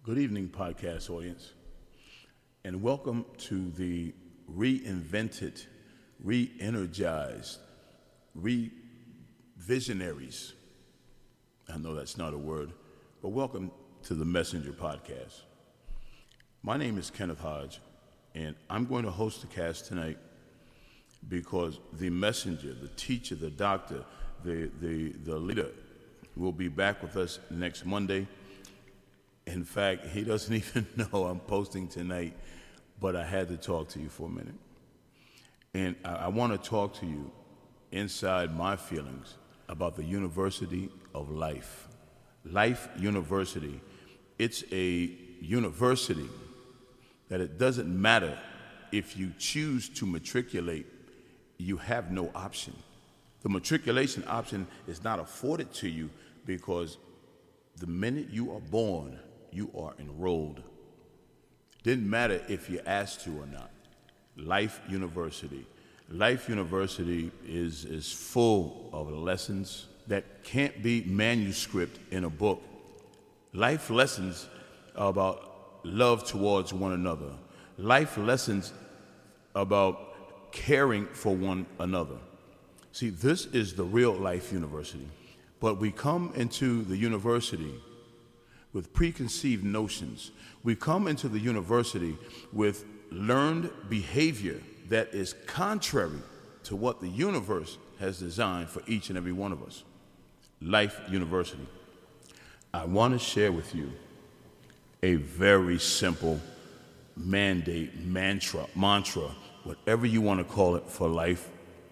Good evening, podcast audience, and welcome to the reinvented, re-energized, re-visionaries. I know that's not a word, but welcome to the Messenger Podcast. My name is Kenneth Hodge, and I'm going to host the cast tonight because the messenger, the teacher, the doctor, the leader will be back with us next Monday. In fact, he doesn't even know I'm posting tonight, but I had to talk to you for a minute. And I want to talk to you inside my feelings about the University of Life. Life University. It's a university that it doesn't matter if you choose to matriculate, you have no option. The matriculation option is not afforded to you because the minute you are born, you are enrolled. Didn't matter if you asked to or not. Life University. Life University is full of lessons that can't be manuscript in a book. Life lessons about love towards one another. Life lessons about caring for one another. See, this is the real Life University. But we come into the university with preconceived notions. We come into the university with learned behavior that is contrary to what the universe has designed for each and every one of us. Life University. I want to share with you a very simple mandate, mantra, whatever you want to call it for life.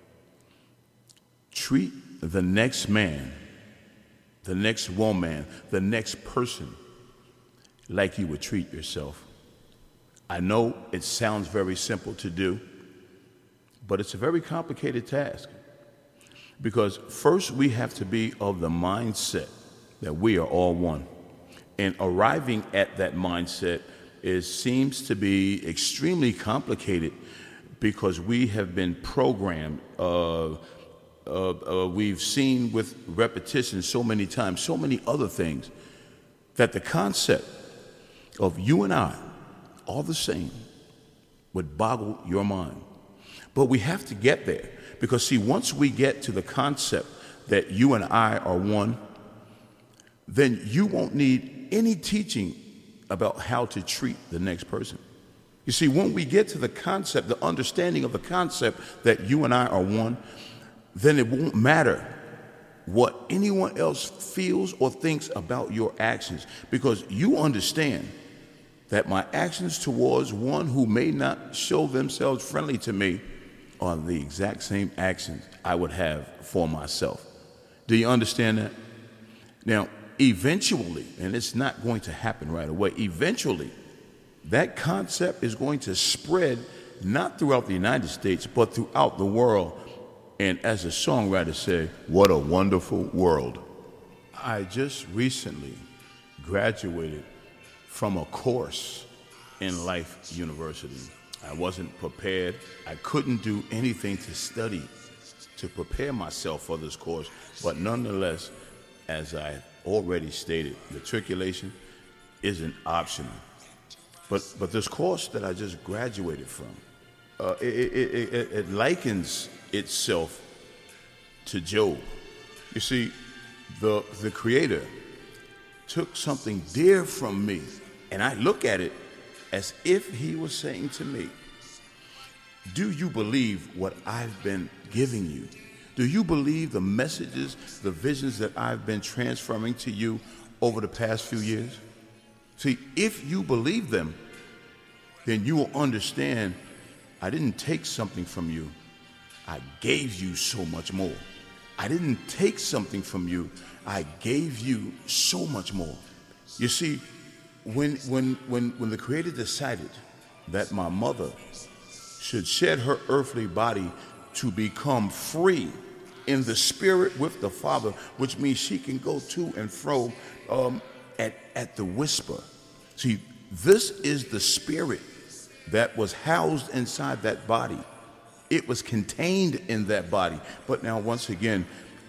Treat the next man, the next woman, the next person like you would treat yourself. I know it sounds very simple to do, but it's a very complicated task. Because first we have to be of the mindset that we are all one. And arriving at that mindset seems to be extremely complicated because we have been programmed. We've seen with repetition so many times, so many other things, that the concept of you and I, all the same, would boggle your mind. But we have to get there because, see, once we get to the concept that you and I are one, then you won't need any teaching about how to treat the next person. You see, when we get to the concept, the understanding of the concept that you and I are one, then it won't matter what anyone else feels or thinks about your actions, because you understand that my actions towards one who may not show themselves friendly to me are the exact same actions I would have for myself. Do you understand that? Now, eventually, and it's not going to happen right away, eventually, that concept is going to spread not throughout the United States, but throughout the world. And as a songwriter said, what a wonderful world. I just recently graduated from a course in Life University. I wasn't prepared. I couldn't do anything to study to prepare myself for this course. But nonetheless, as I already stated, matriculation isn't optional. But this course that I just graduated from, it likens itself to Job. You see, the Creator took something dear from me, and I look at it as if he was saying to me, do you believe what I've been giving you? Do you believe the messages, the visions that I've been transferring to you over the past few years? See, if you believe them, then you will understand I didn't take something from you. I gave you so much more. I didn't take something from you. I gave you so much more. You see, when the Creator decided that my mother should shed her earthly body to become free in the spirit with the Father, which means she can go to and fro at the whisper. See, this is the spirit that was housed inside that body. It was contained in that body. But now, once again,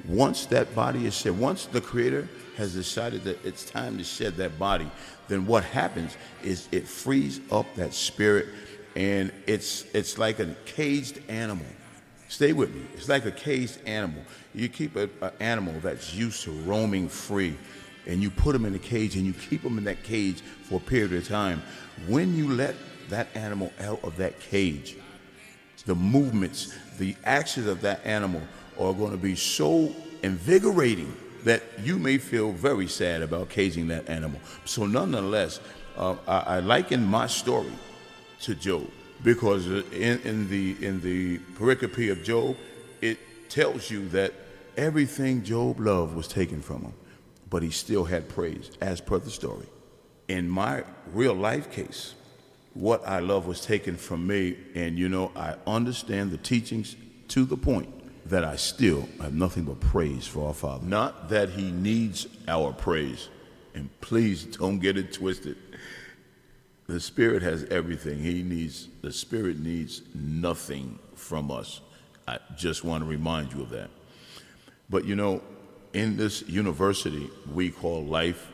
Once that body is shed, once the Creator has decided that it's time to shed that body, then what happens is it frees up that spirit, and it's like a caged animal. Stay with me. It's like a caged animal. You keep an animal that's used to roaming free, and you put them in a cage, and you keep them in that cage for a period of time. When you let that animal out of that cage, the movements, the actions of that animal are going to be so invigorating that you may feel very sad about caging that animal. So nonetheless, I liken my story to Job, because in the pericope of Job, it tells you that everything Job loved was taken from him, but he still had praise, as per the story. In my real life case, what I love was taken from me, and I understand the teachings to the point that I still have nothing but praise for our Father. Not that he needs our praise, and please don't get it twisted. The Spirit has everything. The Spirit needs nothing from us. I just want to remind you of that. But in this university we call life,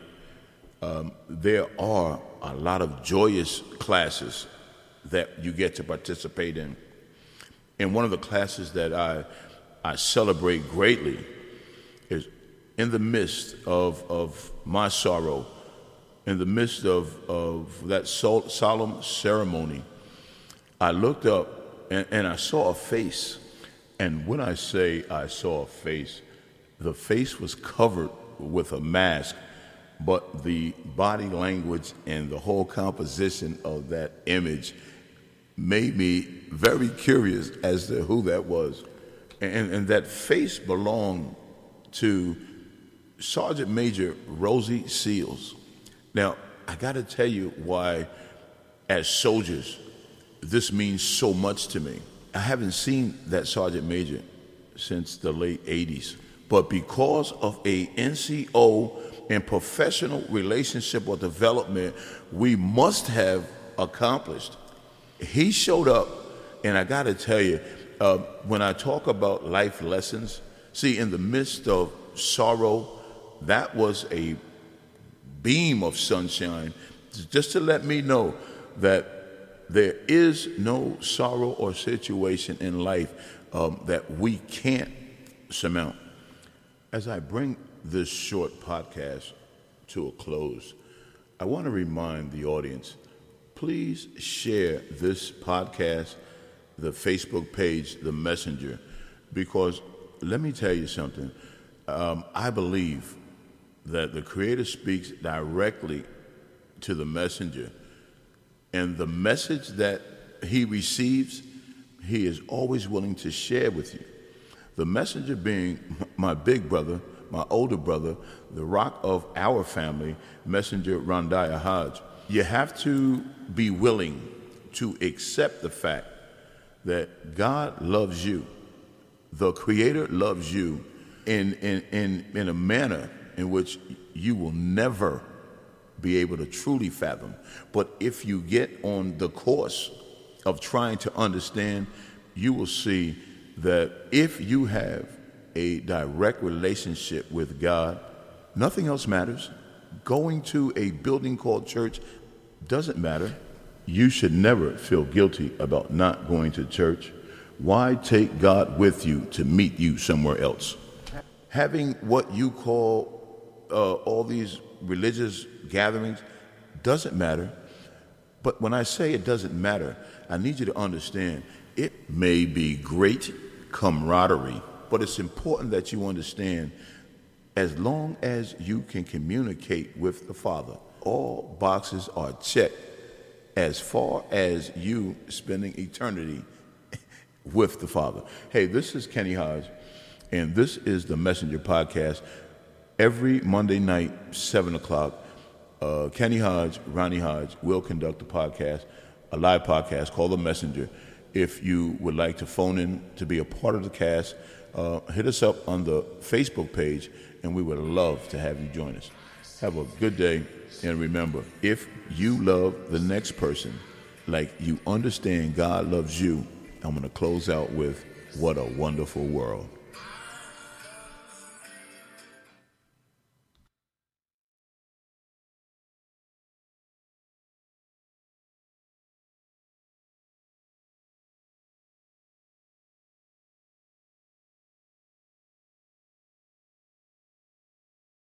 there are a lot of joyous classes that you get to participate in. And one of the classes that I celebrate greatly is, in the midst of my sorrow, in the midst of that solemn ceremony, I looked up and I saw a face. And when I say I saw a face, the face was covered with a mask, but the body language and the whole composition of that image made me very curious as to who that was. And that face belonged to Sergeant Major Rosie Seals. Now, I got to tell you why, as soldiers, this means so much to me. I haven't seen that Sergeant Major since the late 80s, but because of a NCO and professional relationship or development we must have accomplished, he showed up. And I got to tell you, when I talk about life lessons, see, in the midst of sorrow, that was a beam of sunshine just to let me know that there is no sorrow or situation in life that we can't surmount. As I bring this short podcast to a close, I want to remind the audience, please share this podcast, the Facebook page, The Messenger, because let me tell you something. I believe that the Creator speaks directly to the messenger, and the message that he receives, he is always willing to share with you. The messenger being my big brother, my older brother, the rock of our family, Messenger Rondiah Hodge. You have to be willing to accept the fact that God loves you. The Creator loves you in a manner in which you will never be able to truly fathom. But if you get on the course of trying to understand, you will see that if you have a direct relationship with God, nothing else matters. Going to a building called church doesn't matter. You should never feel guilty about not going to church. Why take God with you to meet you somewhere else? Having what you call all these religious gatherings doesn't matter. But when I say it doesn't matter, I need you to understand it may be great camaraderie, but it's important that you understand, as long as you can communicate with the Father, all boxes are checked as far as you spending eternity with the Father. Hey, this is Kenny Hodge, and this is the Messenger Podcast. Every Monday night, 7 o'clock, Kenny Hodge, Ronnie Hodge will conduct a podcast, a live podcast called The Messenger. If you would like to phone in to be a part of the cast, hit us up on the Facebook page, and we would love to have you join us. Have a good day, and remember, if you love the next person like you understand God loves you, I'm going to close out with, what a wonderful world.